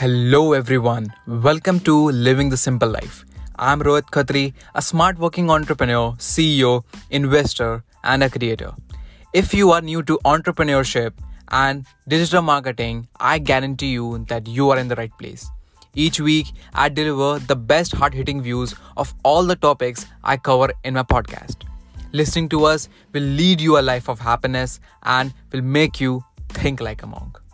Hello everyone, welcome to Living the Simple Life. I'm Rohit Khatri, a smart working entrepreneur, CEO, investor, and a creator. If you are new to entrepreneurship and digital marketing, I guarantee you that you are in the right place. Each week, I deliver the best hard-hitting views of all the topics I cover in my podcast. Listening to us will lead you a life of happiness and will make you think like a monk.